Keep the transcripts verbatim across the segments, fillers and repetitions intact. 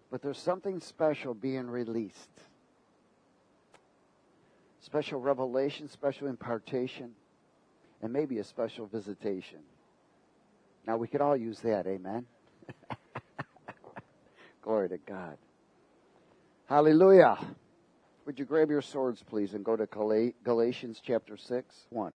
But there's something special being released. Special revelation, special impartation, and maybe a special visitation. Now, we could all use that, amen? Glory to God. Hallelujah. Would you grab your swords, please, and go to Gal- Galatians chapter six, one.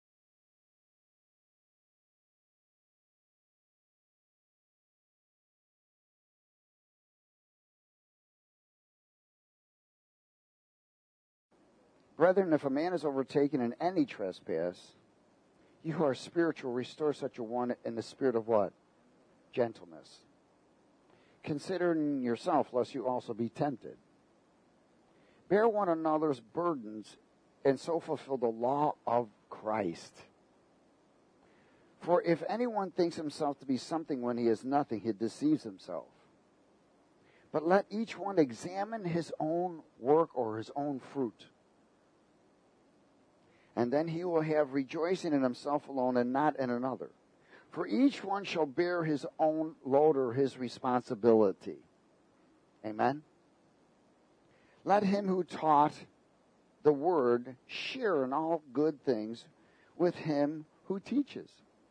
Brethren, if a man is overtaken in any trespass, you who are spiritual, restore such a one in the spirit of what? Gentleness. Considering yourself, lest you also be tempted. Bear one another's burdens, and so fulfill the law of Christ. For if anyone thinks himself to be something when he is nothing, he deceives himself. But let each one examine his own work or his own fruit. And then he will have rejoicing in himself alone and not in another. For each one shall bear his own load or his responsibility. Amen? Let him who taught the word share in all good things with him who teaches.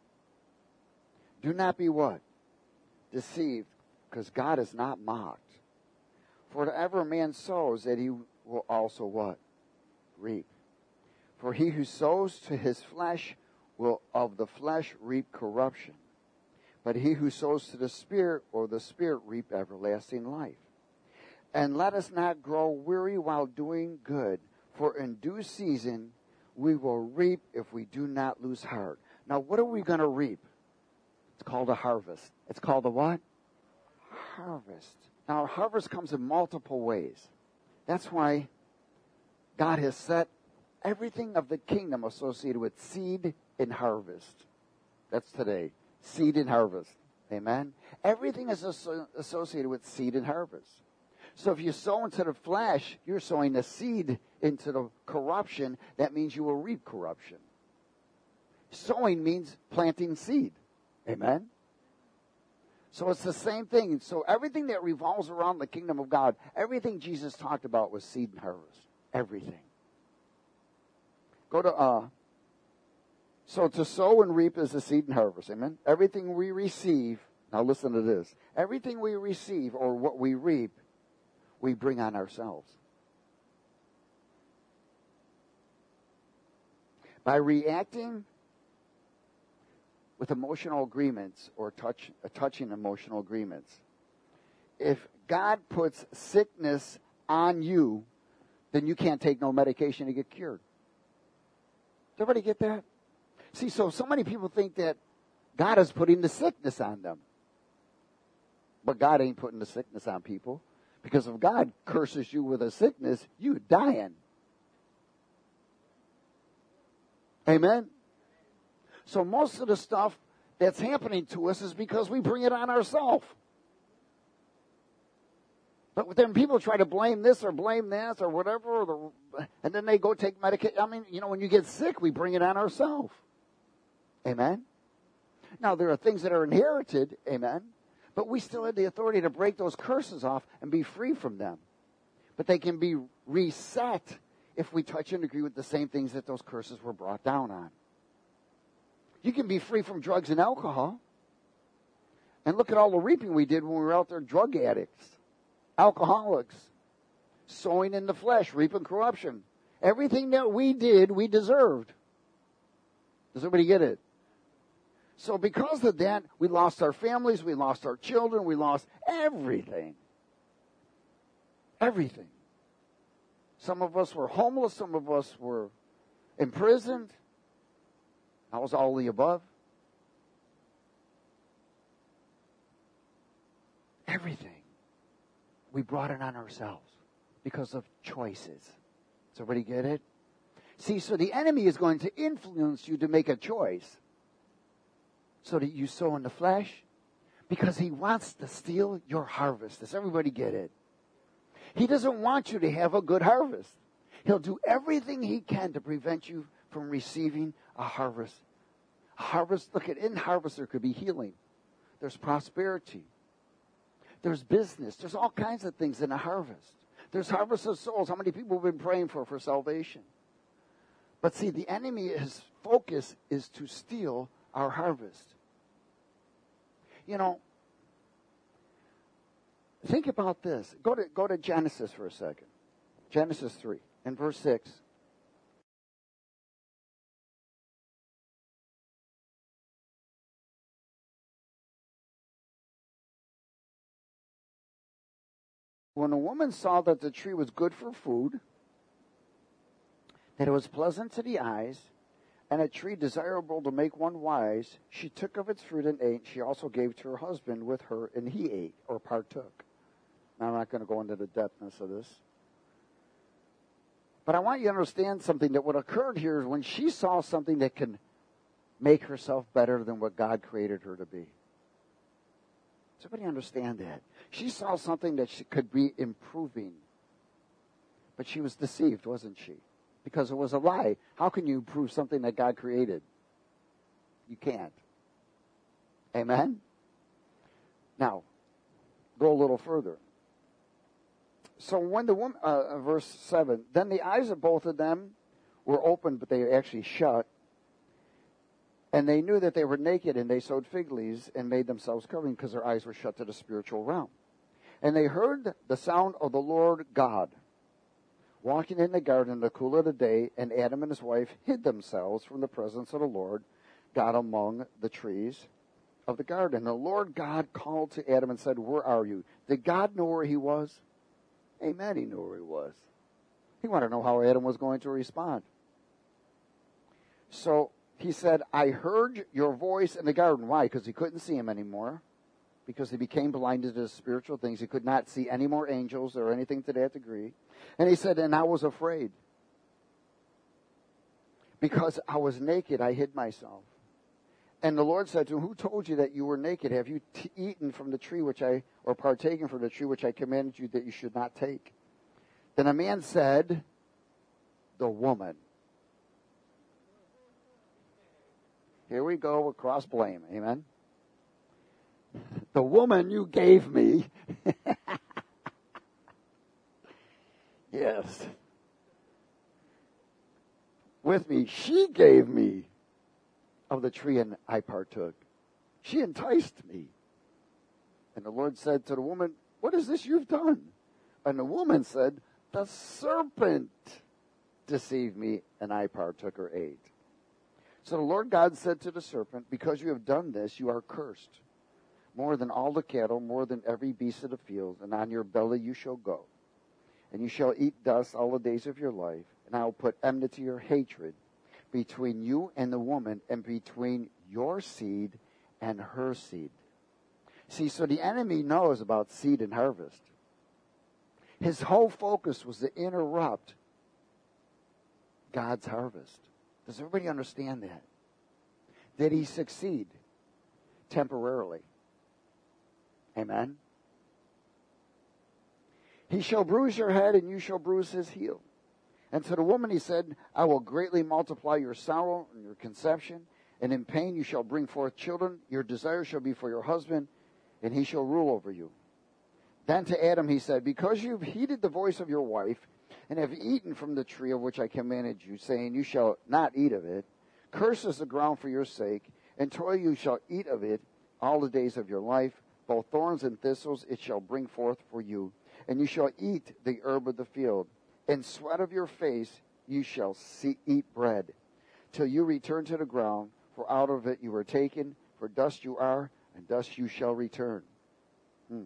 Do not be what? Deceived, because God is not mocked. For whatever a man sows, that he will also what? Reap. For he who sows to his flesh will of the flesh reap corruption. But he who sows to the Spirit or the Spirit reap everlasting life. And let us not grow weary while doing good, for in due season we will reap if we do not lose heart. Now, what are we going to reap? It's called a harvest. It's called a what? Harvest. Now, a harvest comes in multiple ways. That's why God has set everything of the kingdom associated with seed and harvest. That's today. Seed and harvest. Amen? Everything is asso- associated with seed and harvest. So if you sow into the flesh, you're sowing the seed into the corruption. That means you will reap corruption. Sowing means planting seed. Amen? So it's the same thing. So everything that revolves around the kingdom of God, everything Jesus talked about was seed and harvest. Everything. Go to, uh, so to sow and reap is the seed and harvest, amen? Everything we receive, now listen to this. Everything we receive or what we reap, we bring on ourselves. By reacting with emotional agreements or touch, uh, touching emotional agreements, if God puts sickness on you, then you can't take no medication to get cured. Does everybody get that? See, so so many people think that God is putting the sickness on them. But God ain't putting the sickness on people. Because if God curses you with a sickness, you dying. Amen? So most of the stuff that's happening to us is because we bring it on ourselves. But then people try to blame this or blame that or whatever, or the, and then they go take medication. I mean, you know, when you get sick, we bring it on ourselves. Amen? Now, there are things that are inherited, amen, but we still have the authority to break those curses off and be free from them. But they can be reset if we touch and agree with the same things that those curses were brought down on. You can be free from drugs and alcohol. And look at all the reaping we did when we were out there drug addicts. Alcoholics, sowing in the flesh, reaping corruption. Everything that we did, we deserved. Does everybody get it? So because of that, we lost our families, we lost our children, we lost everything. Everything. Some of us were homeless, some of us were imprisoned. I was all the above. Everything. We brought it on ourselves because of choices. Does everybody get it? See, so the enemy is going to influence you to make a choice so that you sow in the flesh because he wants to steal your harvest. Does everybody get it? He doesn't want you to have a good harvest. He'll do everything he can to prevent you from receiving a harvest. A harvest, look at, in harvest there could be healing. There's prosperity. There's business. There's all kinds of things in a harvest. There's harvest of souls. How many people have been praying for for salvation? But see, the enemy, his focus is to steal our harvest. You know, think about this. Go to, go to Genesis for a second. Genesis three and verse six. When a woman saw that the tree was good for food, that it was pleasant to the eyes, and a tree desirable to make one wise, she took of its fruit and ate. She also gave to her husband with her, and he ate or partook. Now, I'm not going to go into the depthness of this. But I want you to understand something, that what occurred here is when she saw something that can make herself better than what God created her to be. Does everybody understand that? She saw something that she could be improving. But she was deceived, wasn't she? Because it was a lie. How can you improve something that God created? You can't. Amen? Now, go a little further. So when the woman, uh, verse seven, then the eyes of both of them were opened, but they actually shut. And they knew that they were naked, and they sewed fig leaves and made themselves covering because their eyes were shut to the spiritual realm. And they heard the sound of the Lord God walking in the garden in the cool of the day, and Adam and his wife hid themselves from the presence of the Lord God among the trees of the garden. The Lord God called to Adam and said, "Where are you?" Did God know where he was? Amen, he knew where he was. He wanted to know how Adam was going to respond. So he said, "I heard your voice in the garden." Why? Because he couldn't see him anymore. Because he became blinded to spiritual things. He could not see any more angels or anything to that degree. And he said, "And I was afraid. Because I was naked, I hid myself." And the Lord said to him, "Who told you that you were naked? Have you t- eaten from the tree which I, or partaken from the tree which I commanded you that you should not take?" Then a man said, "The woman." Here we go with cross blame. Amen. "The woman you gave me." Yes. "With me, she gave me of the tree, and I partook. She enticed me." And the Lord said to the woman, "What is this you've done?" And the woman said, "The serpent deceived me, and I partook or ate." So the Lord God said to the serpent, "Because you have done this, you are cursed, more than all the cattle, more than every beast of the field, and on your belly you shall go. And you shall eat dust all the days of your life, and I will put enmity or hatred between you and the woman, and between your seed and her seed." See, so the enemy knows about seed and harvest. His whole focus was to interrupt God's harvest. Does everybody understand that? Did he succeed? Temporarily. Amen? "He shall bruise your head, and you shall bruise his heel." And to the woman he said, "I will greatly multiply your sorrow and your conception, and in pain you shall bring forth children. Your desire shall be for your husband, and he shall rule over you." Then to Adam he said, "Because you've heeded the voice of your wife, and have eaten from the tree of which I commanded you, saying, you shall not eat of it, cursed is the ground for your sake, and toil you shall eat of it all the days of your life. Both thorns and thistles it shall bring forth for you, and you shall eat the herb of the field. In sweat of your face you shall see, eat bread, till you return to the ground, for out of it you were taken, for dust you are, and dust you shall return." Hmm.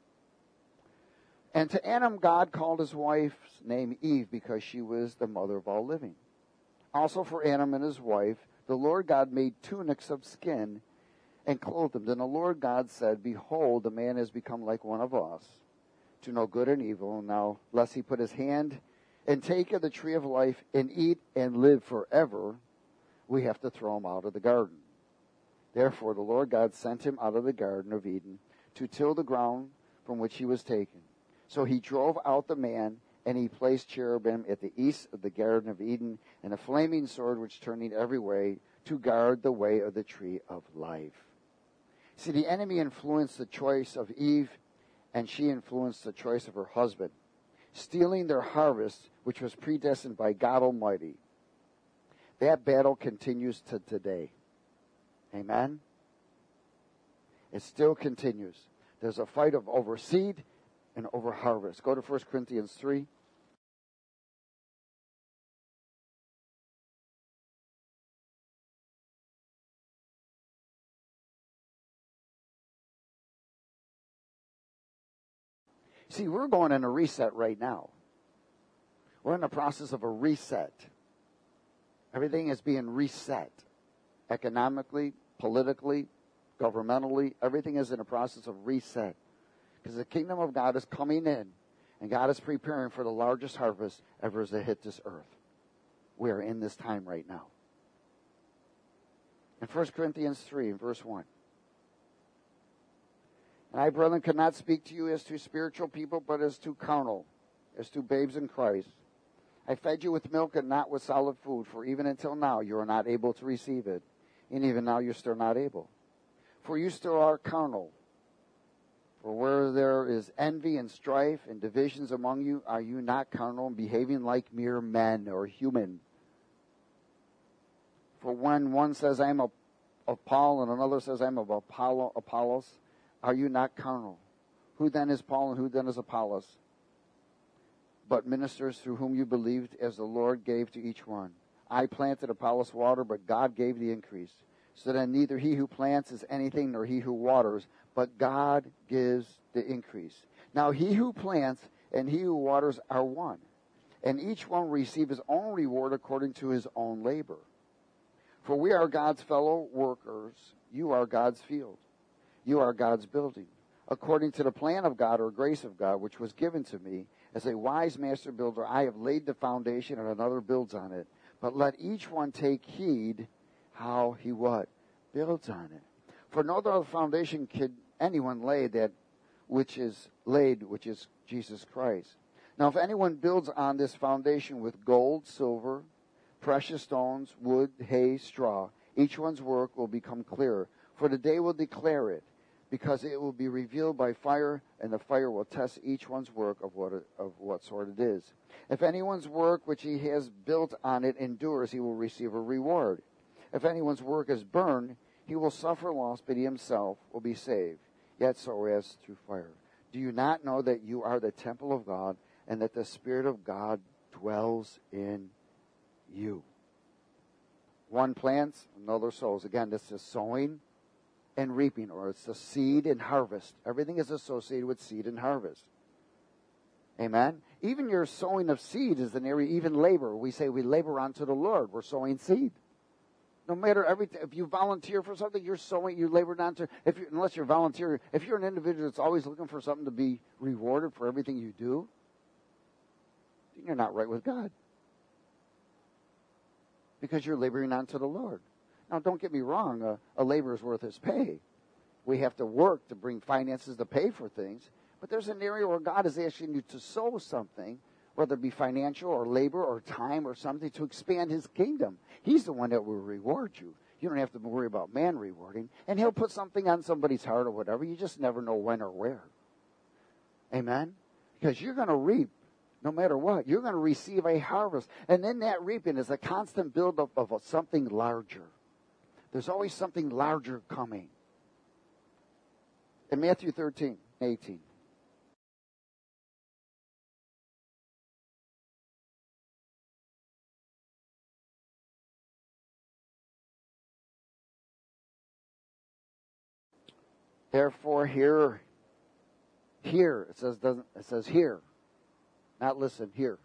And to Adam God called his wife's name Eve, because she was the mother of all living. Also for Adam and his wife, the Lord God made tunics of skin and clothed them. Then the Lord God said, "Behold, the man has become like one of us, to know good and evil. Now, lest he put his hand and take of the tree of life and eat and live forever, we have to throw him out of the garden." Therefore the Lord God sent him out of the Garden of Eden to till the ground from which he was taken. So he drove out the man, and he placed cherubim at the east of the Garden of Eden, and a flaming sword which turning every way to guard the way of the tree of life. See, the enemy influenced the choice of Eve and she influenced the choice of her husband, stealing their harvest, which was predestined by God Almighty. That battle continues to today. Amen? It still continues. There's a fight of over seed and over harvest. Go to First Corinthians three. See, we're going in a reset right now. We're in the process of a reset. Everything is being reset. Economically, politically, governmentally, everything is in a process of reset. Because the kingdom of God is coming in, and God is preparing for the largest harvest ever to hit this earth. We are in this time right now. In First Corinthians three, in verse one. And I, brethren, could not speak to you as to spiritual people, but as to carnal, as to babes in Christ. I fed you with milk and not with solid food, for even until now you are not able to receive it, and even now you're still not able. For you still are carnal. For where there is envy and strife and divisions among you, are you not carnal and behaving like mere men or human? For when one says, I am of, of Paul, and another says, I am of Apollo, Apollos, are you not carnal? Who then is Paul and who then is Apollos? But ministers through whom you believed, as the Lord gave to each one. I planted, Apollos watered, but God gave the increase. So then neither he who plants is anything, nor he who waters, but God gives the increase. Now he who plants and he who waters are one, and each one will receive his own reward according to his own labor. For we are God's fellow workers. You are God's field. You are God's building, according to the plan of God or grace of God, which was given to me. As a wise master builder, I have laid the foundation, and another builds on it. But let each one take heed how he what? Builds on it. For no other foundation could anyone lay that which is laid, which is Jesus Christ. Now, if anyone builds on this foundation with gold, silver, precious stones, wood, hay, straw, each one's work will become clearer. For the day will declare it, because it will be revealed by fire, and the fire will test each one's work of what it, of what sort it is. If anyone's work which he has built on it endures, he will receive a reward. If anyone's work is burned, he will suffer loss, but he himself will be saved, yet so as through fire. Do you not know that you are the temple of God, and that the Spirit of God dwells in you? One plants, another sows. Again, this is sowing and reaping, or it's the seed and harvest. Everything is associated with seed and harvest. Amen? Even your sowing of seed is an area, even labor. We say we labor unto the Lord. We're sowing seed. No matter everything, if you volunteer for something, you're sowing, you labored onto, if you, unless you're volunteering, if you're an individual that's always looking for something to be rewarded for everything you do, then you're not right with God. Because you're laboring unto the Lord. Now, don't get me wrong, a, a labor is worth his pay. We have to work to bring finances to pay for things. But there's an area where God is asking you to sow something, whether it be financial or labor or time or something, to expand his kingdom. He's the one that will reward you. You don't have to worry about man rewarding. And he'll put something on somebody's heart or whatever. You just never know when or where. Amen? Because you're going to reap no matter what. You're going to receive a harvest. And then that reaping is a constant buildup of something larger. There's always something larger coming. In Matthew thirteen, eighteen. Therefore, hear, hear. It says doesn't. It says hear, not listen. Hear.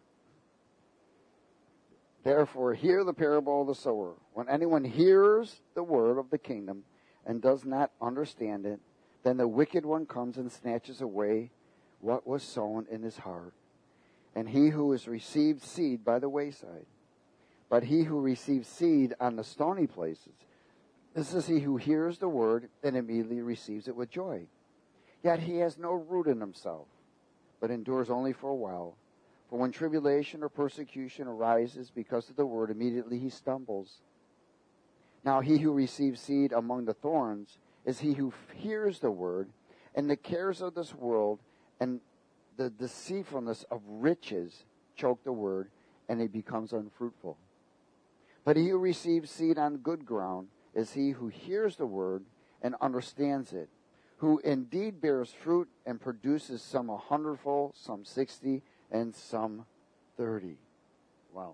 Therefore, hear the parable of the sower. When anyone hears the word of the kingdom and does not understand it, then the wicked one comes and snatches away what was sown in his heart. And he who has received seed by the wayside, but he who receives seed on the stony places, this is he who hears the word and immediately receives it with joy. Yet he has no root in himself, but endures only for a while. For when tribulation or persecution arises because of the word, immediately he stumbles. Now he who receives seed among the thorns is he who hears the word, and the cares of this world and the deceitfulness of riches choke the word, and it becomes unfruitful. But he who receives seed on good ground is he who hears the word and understands it, who indeed bears fruit and produces some a hundredfold, some sixty, and some thirty. Wow.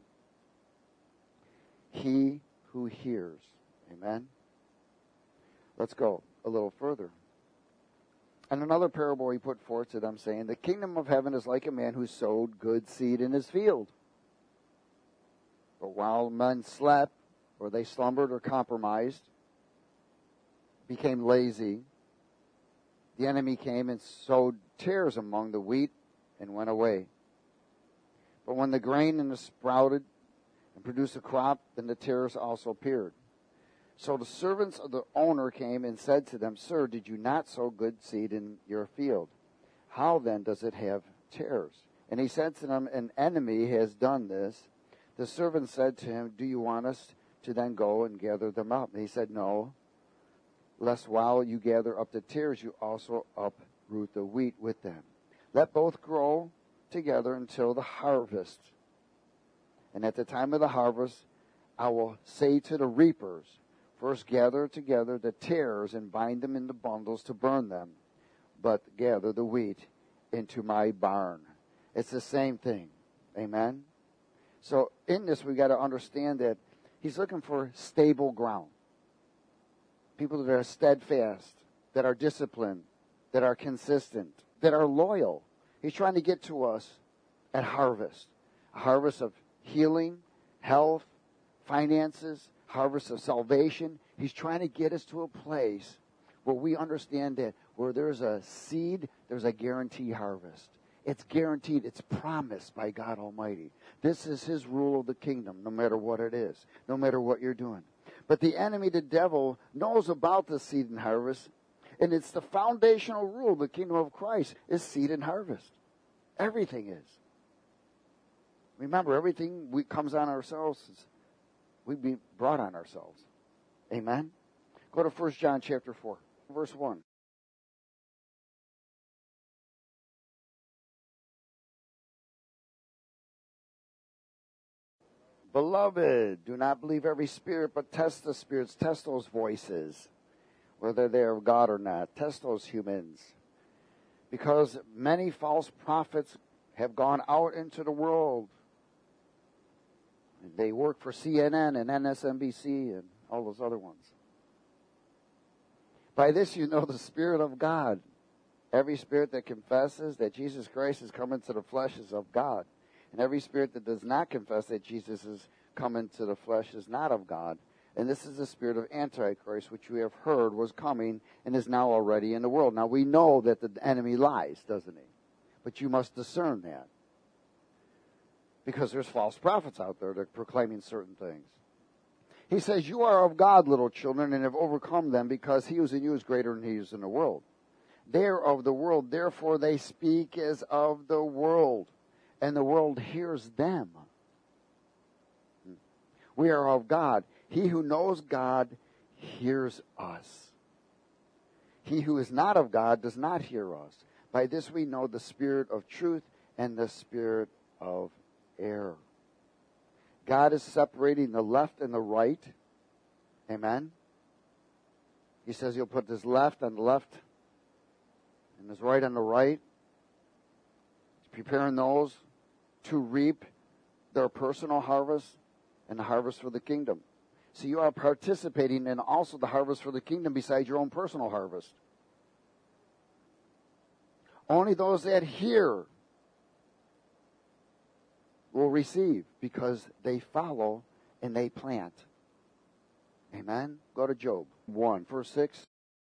He who hears. Amen. Let's go a little further. And another parable he put forth to them, saying, the kingdom of heaven is like a man who sowed good seed in his field. But while men slept, or they slumbered or compromised, became lazy, the enemy came and sowed tares among the wheat and went away. But when the grain and the sprouted and produced a crop, then the tares also appeared. So the servants of the owner came and said to them, Sir, did you not sow good seed in your field? How then does it have tares? And he said to them, An enemy has done this. The servant said to him, Do you want us to then go and gather them up? And he said, No, lest while you gather up the tares, you also uproot the wheat with them. Let both grow together until the harvest. And at the time of the harvest, I will say to the reapers, First gather together the tares and bind them into bundles to burn them, but gather the wheat into my barn. It's the same thing. Amen? So in this, we got to understand that he's looking for stable ground. People that are steadfast, that are disciplined, that are consistent, that are loyal. He's trying to get to us at harvest. A harvest of healing, health, finances, harvest of salvation. He's trying to get us to a place where we understand that where there's a seed, there's a guaranteed harvest. It's guaranteed. It's promised by God Almighty. This is his rule of the kingdom, no matter what it is, no matter what you're doing. But the enemy, the devil, knows about the seed and harvest, and it's the foundational rule of the kingdom of Christ is seed and harvest. Everything is. Remember, everything we, comes on ourselves, we be brought on ourselves. Amen? Go to First John chapter four, verse one. Beloved, do not believe every spirit, but test the spirits. Test those voices, whether they are of God or not. Test those humans. Because many false prophets have gone out into the world. They work for C N N and M S N B C and all those other ones. By this you know the Spirit of God. Every spirit that confesses that Jesus Christ has come into the flesh is of God. And every spirit that does not confess that Jesus has come into the flesh is not of God. And this is the spirit of Antichrist, which we have heard was coming and is now already in the world. Now we know that the enemy lies, doesn't he? But you must discern that. Because there's false prophets out there that are proclaiming certain things. He says, you are of God, little children, and have overcome them, because he who is in you is greater than he who is in the world. They are of the world, therefore they speak as of the world, and the world hears them. We are of God. He who knows God hears us. He who is not of God does not hear us. By this we know the spirit of truth and the spirit of error. God is separating the left and the right. Amen. He says he'll put his left on the left and his right on the right. He's preparing those to reap their personal harvest and the harvest for the kingdom. So you are participating in also the harvest for the kingdom besides your own personal harvest. Only those that hear will receive because they follow and they plant. Amen? Go to Job one, verse six.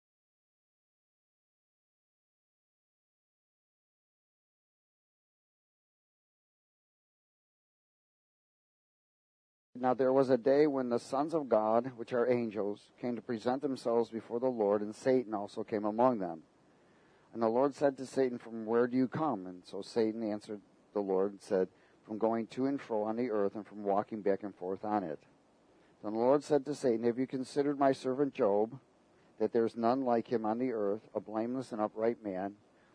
Now there was a day when the sons of God, which are angels, came to present themselves before the Lord, and Satan also came among them. And the Lord said to Satan, from where do you come? And so Satan answered the Lord and said, from going to and fro on the earth and from walking back and forth on it. Then the Lord said to Satan, have you considered my servant Job, that there is none like him on the earth, a blameless and upright man,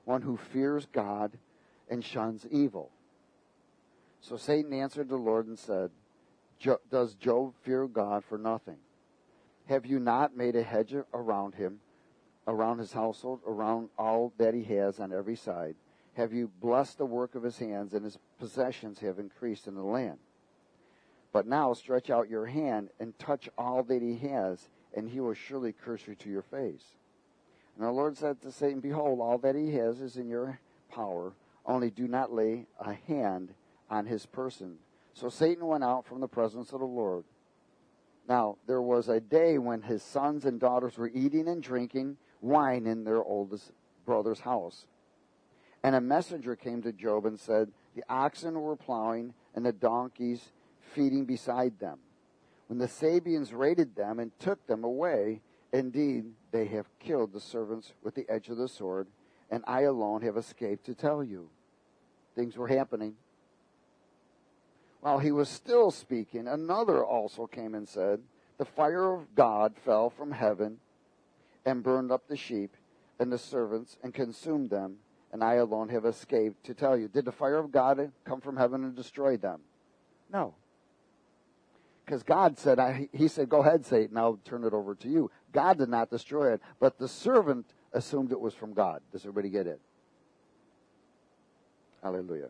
one who fears God and shuns evil. So Satan answered the Lord and said, Does Job fear God for nothing? Have you not made a hedge around him, around his household, around all that he has on every side? Have you blessed the work of his hands, and his possessions have increased in the land? But now stretch out your hand and touch all that he has, and he will surely curse you to your face. And the Lord said to Satan, Behold, all that he has is in your power, only do not lay a hand on his person. So Satan went out from the presence of the Lord. Now there was a day when his sons and daughters were eating and drinking wine in their oldest brother's house. And a messenger came to Job and said, The oxen were plowing and the donkeys feeding beside them, when the Sabeans raided them and took them away. Indeed, they have killed the servants with the edge of the sword, and I alone have escaped to tell you. Things were happening. While he was still speaking, another also came and said, The fire of God fell from heaven and burned up the sheep and the servants and consumed them, and I alone have escaped to tell you. Did the fire of God come from heaven and destroy them? No. Because God said, I, he said, Go ahead, Satan, I'll turn it over to you. God did not destroy it, but the servant assumed it was from God. Does everybody get it? Hallelujah.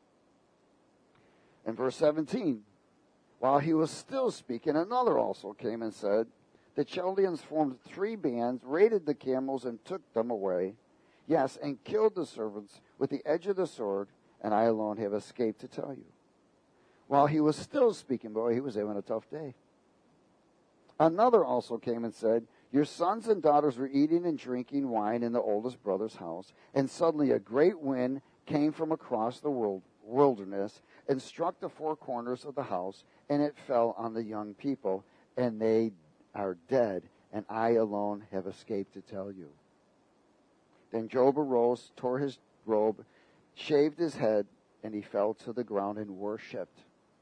In verse seventeen, while he was still speaking, another also came and said, The Chaldeans formed three bands, raided the camels, and took them away. Yes, and killed the servants with the edge of the sword, and I alone have escaped to tell you. While he was still speaking, boy, he was having a tough day. Another also came and said, Your sons and daughters were eating and drinking wine in the oldest brother's house, and suddenly a great wind came from across the world, wilderness and struck the four corners of the house, and it fell on the young people, and they are dead, and I alone have escaped to tell you. Then Job arose, tore his robe, shaved his head, and he fell to the ground and worshipped.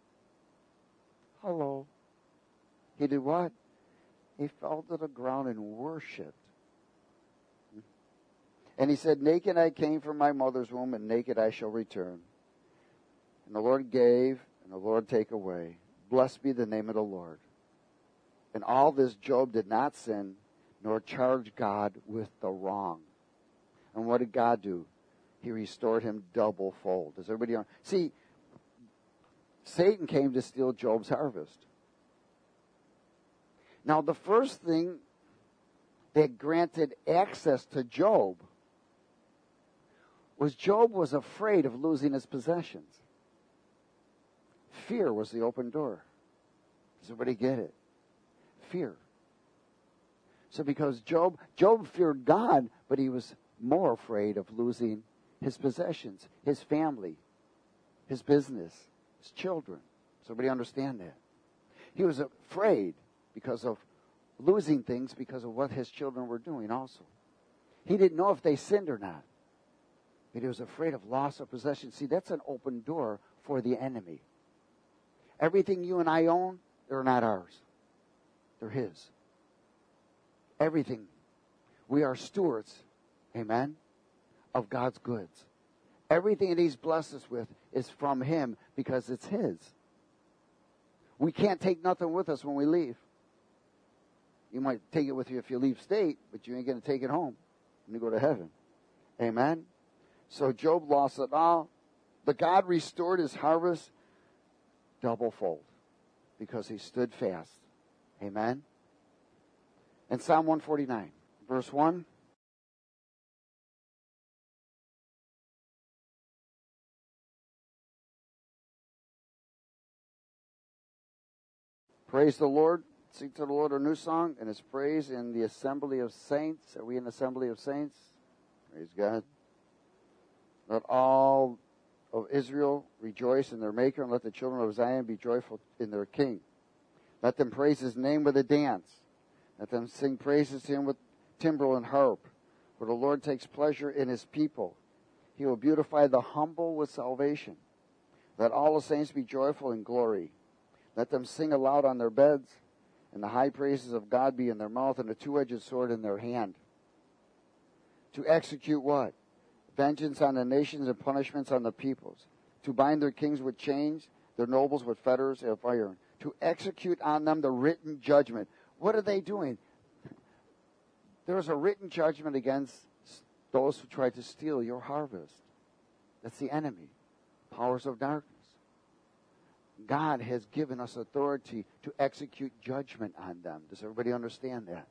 Hello. He did what? He fell to the ground and worshipped. And he said, Naked I came from my mother's womb, and naked I shall return. And the Lord gave, and the Lord take away. Blessed be the name of the Lord. In all this Job did not sin, nor charge God with the wrong. And what did God do? He restored him double fold. Does everybody know? See, Satan came to steal Job's harvest. Now, the first thing that granted access to Job was Job was afraid of losing his possessions. Fear was the open door. Does everybody get it? Fear. So because Job, Job feared God, but he was more afraid of losing his possessions, his family, his business, his children. Does everybody understand that? He was afraid because of losing things because of what his children were doing also. He didn't know if they sinned or not. But he was afraid of loss of possession. See, that's an open door for the enemy. Everything you and I own, they're not ours. They're his. Everything. We are stewards, amen, of God's goods. Everything that he's blessed us with is from him because it's his. We can't take nothing with us when we leave. You might take it with you if you leave state, but you ain't going to take it home when you go to heaven. Amen? So Job lost it all, but God restored his harvest double fold because he stood fast. Amen? And Psalm one forty-nine, verse one. Praise the Lord. Sing to the Lord a new song, and his praise in the assembly of saints. Are we in the assembly of saints? Praise God. Let all of Israel rejoice in their Maker, and let the children of Zion be joyful in their King. Let them praise his name with a dance. Let them sing praises to him with timbrel and harp. For the Lord takes pleasure in his people. He will beautify the humble with salvation. Let all the saints be joyful in glory. Let them sing aloud on their beds, and the high praises of God be in their mouth, and a two-edged sword in their hand. To execute what? vengeance on the nations and punishments on the peoples, to bind their kings with chains, their nobles with fetters of iron, to execute on them the written judgment. What are they doing? There is a written judgment against those who try to steal your harvest. That's the enemy, powers of darkness. God has given us authority to execute judgment on them. Does everybody understand that?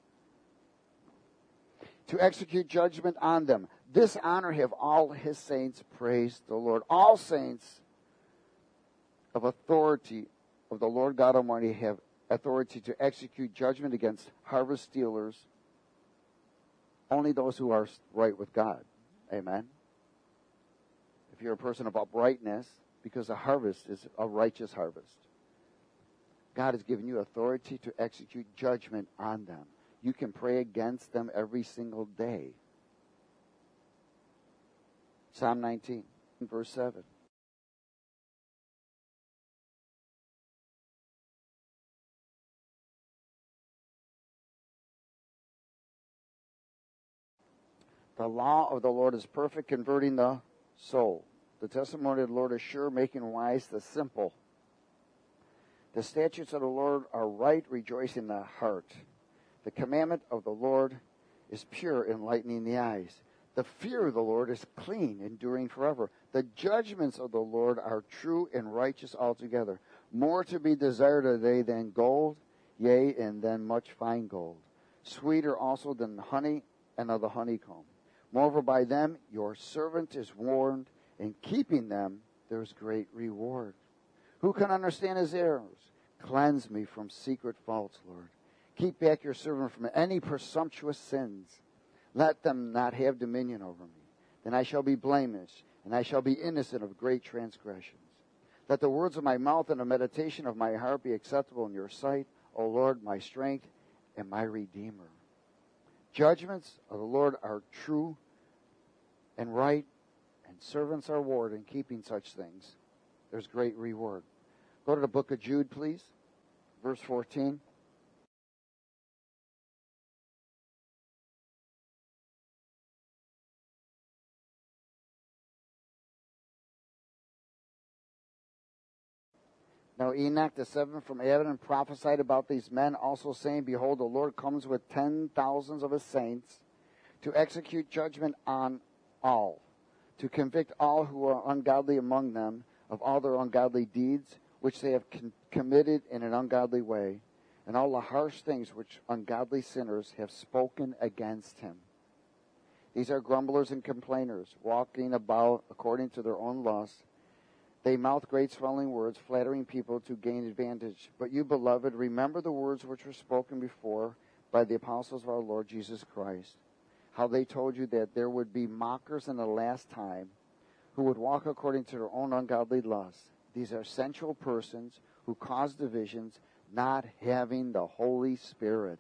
To execute judgment on them. This honor have all his saints. Praise the Lord. All saints of authority of the Lord God Almighty have authority to execute judgment against harvest stealers. Only those who are right with God. Amen. If you're a person of uprightness, because the harvest is a righteous harvest, God has given you authority to execute judgment on them. You can pray against them every single day. Psalm nineteen, verse seven. The law of the Lord is perfect, converting the soul. The testimony of the Lord is sure, making wise the simple. The statutes of the Lord are right, rejoicing the heart. The commandment of the Lord is pure, enlightening the eyes. The fear of the Lord is clean, enduring forever. The judgments of the Lord are true and righteous altogether. More to be desired are they than gold, yea, and than much fine gold. Sweeter also than honey and of the honeycomb. Moreover, by them your servant is warned. In keeping them there is great reward. Who can understand his errors? Cleanse me from secret faults, Lord. Keep back your servant from any presumptuous sins. Let them not have dominion over me. Then I shall be blameless, and I shall be innocent of great transgressions. Let the words of my mouth and the meditation of my heart be acceptable in your sight, O Lord, my strength and my Redeemer. Judgments of the Lord are true and right, and servants are warned in keeping such things. There's great reward. Go to the book of Jude, please, verse fourteen. Now Enoch the seventh from Adam prophesied about these men, also saying, Behold, the Lord comes with ten thousands of his saints to execute judgment on all, to convict all who are ungodly among them of all their ungodly deeds, which they have con- committed in an ungodly way, and all the harsh things which ungodly sinners have spoken against him. These are grumblers and complainers, walking about according to their own lusts. They mouth great swelling words, flattering people to gain advantage. But you, beloved, remember the words which were spoken before by the apostles of our Lord Jesus Christ, how they told you that there would be mockers in the last time who would walk according to their own ungodly lusts. These are sensual persons who cause divisions, not having the Holy Spirit.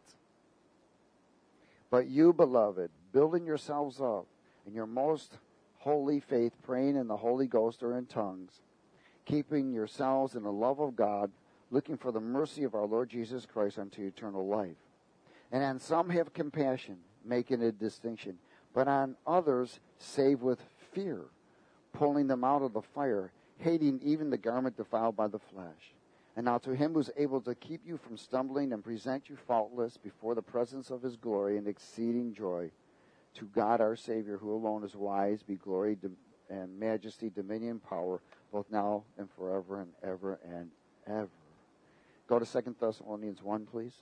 But you, beloved, building yourselves up in your most holy faith, praying in the Holy Ghost or in tongues, keeping yourselves in the love of God, looking for the mercy of our Lord Jesus Christ unto eternal life. And on some have compassion, making a distinction, but on others save with fear, pulling them out of the fire, hating even the garment defiled by the flesh. And now to him who is able to keep you from stumbling and present you faultless before the presence of his glory and exceeding joy, to God our Savior, who alone is wise, be glory and majesty, dominion, power, both now and forever and ever and ever. Go to Second Thessalonians one, please.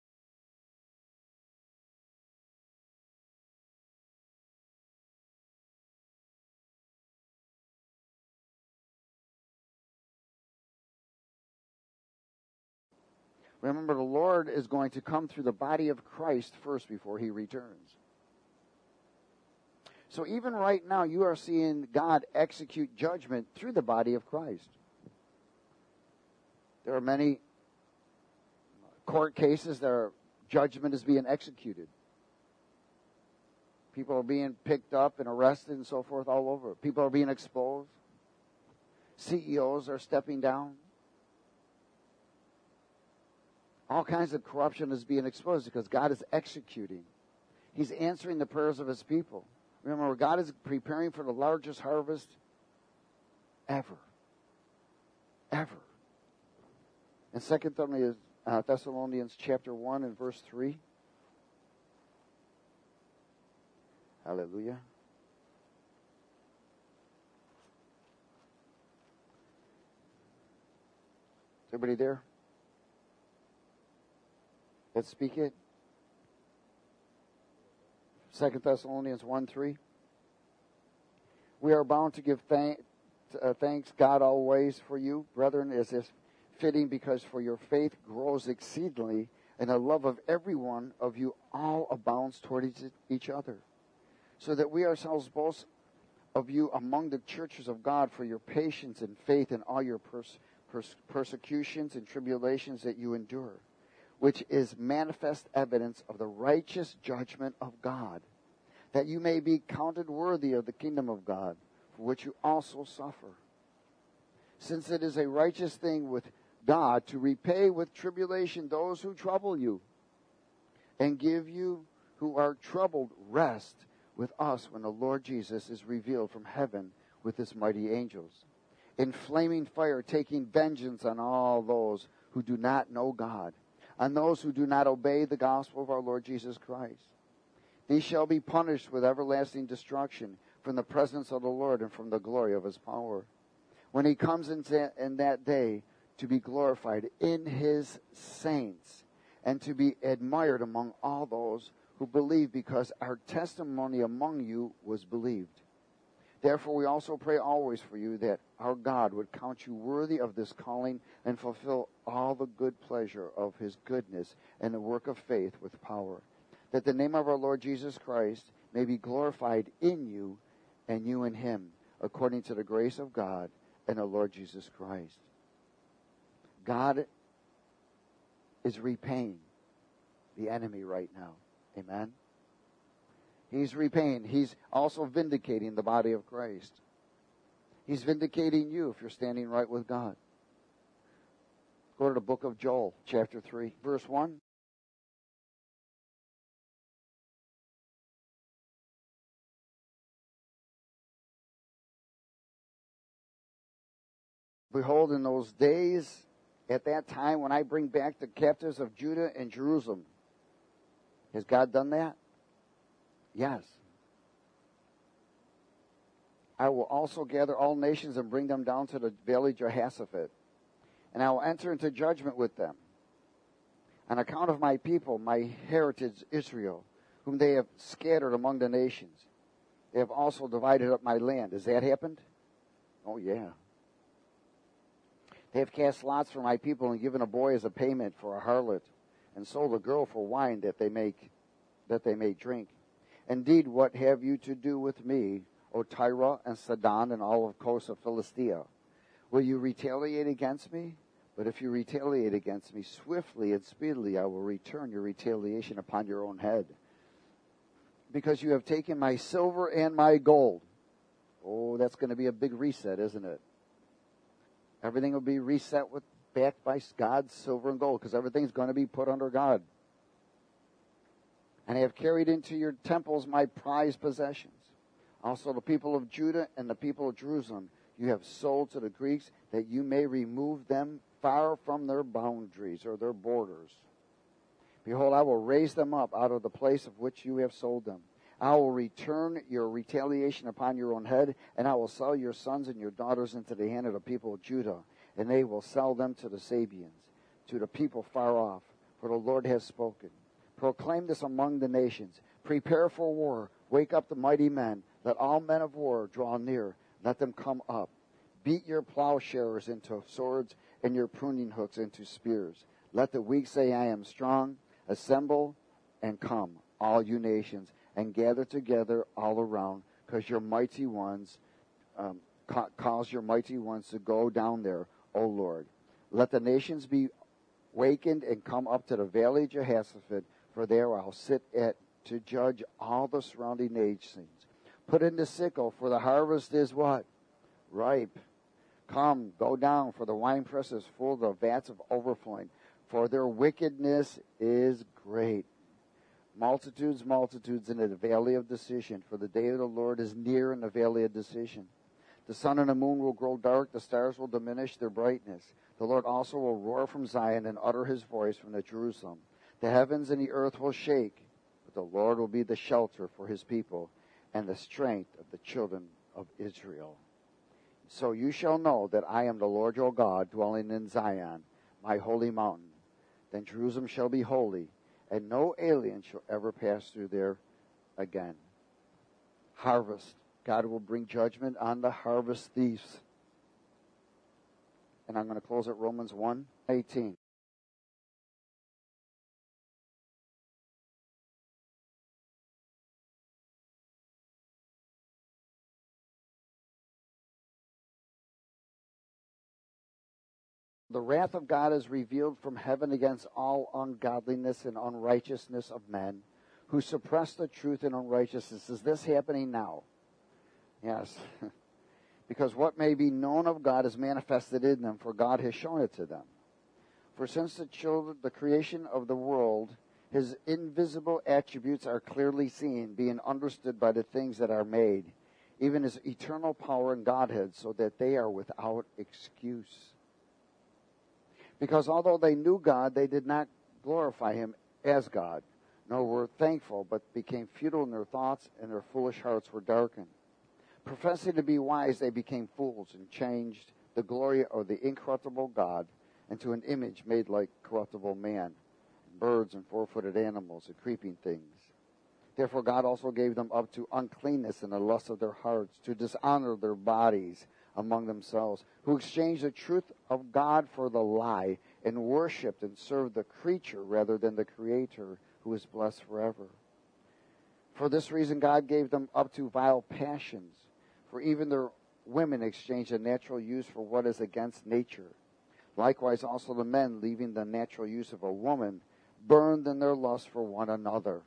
Remember, the Lord is going to come through the body of Christ first before he returns. So even right now, you are seeing God execute judgment through the body of Christ. There are many court cases that judgment is being executed. People are being picked up and arrested and so forth all over. People are being exposed. C E Os are stepping down. All kinds of corruption is being exposed because God is executing. He's answering the prayers of his people. Remember, God is preparing for the largest harvest ever. Ever. In Second Thessalonians chapter one and verse three. Hallelujah. Is everybody there? Let's speak it. Second Thessalonians one three. We are bound to give thank, uh, thanks God always for you, brethren, as is fitting, because for your faith grows exceedingly, and the love of every one of you all abounds toward each, each other. So that we ourselves boast of you among the churches of God for your patience and faith in all your pers- pers- persecutions and tribulations that you endure, which is manifest evidence of the righteous judgment of God, that you may be counted worthy of the kingdom of God, for which you also suffer. Since it is a righteous thing with God to repay with tribulation those who trouble you, and give you who are troubled rest with us when the Lord Jesus is revealed from heaven with his mighty angels, in flaming fire, taking vengeance on all those who do not know God, on those who do not obey the gospel of our Lord Jesus Christ. These shall be punished with everlasting destruction from the presence of the Lord and from the glory of his power, when he comes in, in that day to be glorified in his saints and to be admired among all those who believe, because our testimony among you was believed. Therefore we also pray always for you, that our God would count you worthy of this calling and fulfill all the good pleasure of his goodness and the work of faith with power, that the name of our Lord Jesus Christ may be glorified in you and you in him, according to the grace of God and the Lord Jesus Christ. God is repaying the enemy right now. Amen. He's repaying. He's also vindicating the body of Christ. He's vindicating you if you're standing right with God. Go to the book of Joel, chapter three, verse one. Behold, in those days, at that time, when I bring back the captives of Judah and Jerusalem. Has God done that? Yes. I will also gather all nations and bring them down to the valley Jehoshaphat, and I will enter into judgment with them, on account of my people, my heritage Israel, whom they have scattered among the nations. They have also divided up my land. Has that happened? Oh, yeah. They have cast lots for my people and given a boy as a payment for a harlot, and sold a girl for wine that they make that they may drink. Indeed, what have you to do with me, O Tyre and Sidon and all of coast of Philistia? Will you retaliate against me? But if you retaliate against me swiftly and speedily, I will return your retaliation upon your own head. Because you have taken my silver and my gold. Oh, that's going to be a big reset, isn't it? Everything will be reset with backed by God's silver and gold, because everything's going to be put under God. And I have carried into your temples my prized possessions. Also the people of Judah and the people of Jerusalem you have sold to the Greeks, that you may remove them far from their boundaries or their borders. Behold, I will raise them up out of the place of which you have sold them. I will return your retaliation upon your own head, and I will sell your sons and your daughters into the hand of the people of Judah, and they will sell them to the Sabians, to the people far off, for the Lord has spoken. Proclaim this among the nations. Prepare for war. Wake up the mighty men. Let all men of war draw near. Let them come up. Beat your plowshares into swords and your pruning hooks into spears. Let the weak say, I am strong. Assemble and come, all you nations, and gather together all around, because your mighty ones, um, ca- cause your mighty ones to go down there, O Lord. Let the nations be wakened and come up to the valley of Jehoshaphat, for there I'll sit at to judge all the surrounding nations. Put in the sickle, for the harvest is what? Ripe. Come, go down, for the winepress is full, the vats of overflowing, for their wickedness is great. Multitudes, multitudes in the valley of decision, for the day of the Lord is near in the valley of decision. The sun and the moon will grow dark, the stars will diminish their brightness. The Lord also will roar from Zion and utter his voice from the Jerusalem. The heavens and the earth will shake, but the Lord will be the shelter for his people and the strength of the children of Israel. So you shall know that I am the Lord your God, dwelling in Zion, my holy mountain. Then Jerusalem shall be holy, and no alien shall ever pass through there again. Harvest. God will bring judgment on the harvest thieves. And I'm going to close at Romans one eighteen. The wrath of God is revealed from heaven against all ungodliness and unrighteousness of men who suppress the truth in unrighteousness. Is this happening now? Yes. Because what may be known of God is manifested in them, for God has shown it to them. For since the children, the creation of the world, his invisible attributes are clearly seen, being understood by the things that are made, even his eternal power and Godhead, so that they are without excuse. Because although they knew God, they did not glorify him as God, nor were thankful, but became futile in their thoughts, and their foolish hearts were darkened. Professing to be wise, they became fools and changed the glory of the incorruptible God into an image made like corruptible man, birds and four-footed animals and creeping things. Therefore God also gave them up to uncleanness in the lust of their hearts, to dishonor their bodies among themselves, who exchanged the truth of God for the lie, and worshipped and served the creature rather than the Creator, who is blessed forever. For this reason God gave them up to vile passions, for even their women exchanged a natural use for what is against nature. Likewise also the men, leaving the natural use of a woman, burned in their lust for one another.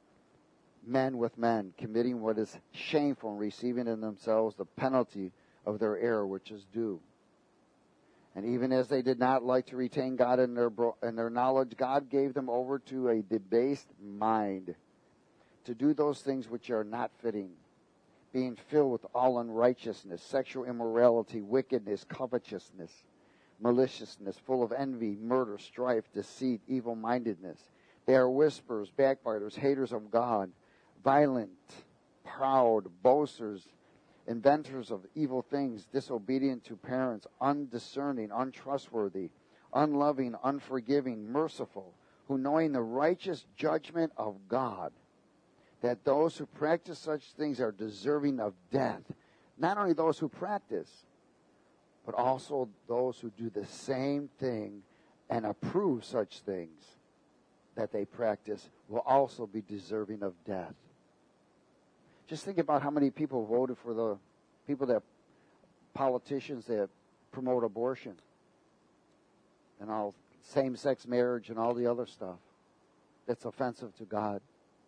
Men with men, committing what is shameful and receiving in themselves the penalty of their error which is due. And even as they did not like to retain God in their, bro- in their knowledge, God gave them over to a debased mind, to do those things which are not fitting, being filled with all unrighteousness, sexual immorality, wickedness, covetousness, maliciousness, full of envy, murder, strife, deceit, evil-mindedness. They are whisperers, backbiters, haters of God, violent, proud, boasters, inventors of evil things, disobedient to parents, undiscerning, untrustworthy, unloving, unforgiving, merciful, who knowing the righteous judgment of God, that those who practice such things are deserving of death. Not only those who practice, but also those who do the same thing and approve such things that they practice will also be deserving of death. Just think about how many people voted for the people that, politicians that promote abortion and all same-sex marriage and all the other stuff that's offensive to God.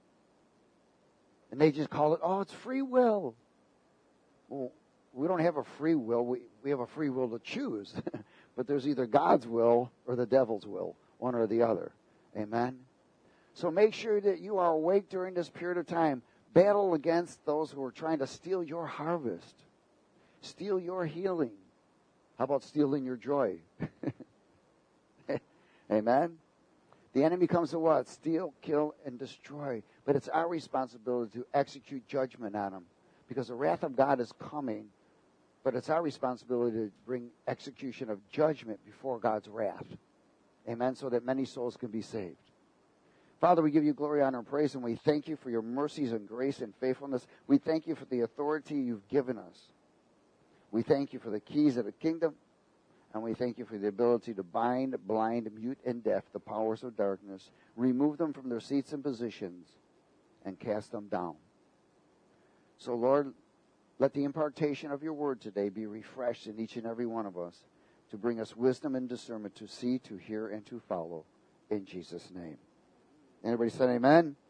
And they just call it, oh, it's free will. Well, we don't have a free will. We, we have a free will to choose. But there's either God's will or the devil's will, one or the other. Amen? So make sure that you are awake during this period of time. Battle against those who are trying to steal your harvest, steal your healing. How about stealing your joy? Amen? The enemy comes to what? Steal, kill, and destroy. But it's our responsibility to execute judgment on them, because the wrath of God is coming, but it's our responsibility to bring execution of judgment before God's wrath. Amen? So that many souls can be saved. Father, we give you glory, honor, and praise, and we thank you for your mercies and grace and faithfulness. We thank you for the authority you've given us. We thank you for the keys of the kingdom, and we thank you for the ability to bind, blind, mute, and deaf the powers of darkness, remove them from their seats and positions, and cast them down. So, Lord, let the impartation of your word today be refreshed in each and every one of us to bring us wisdom and discernment to see, to hear, and to follow. In Jesus' name. Everybody said amen?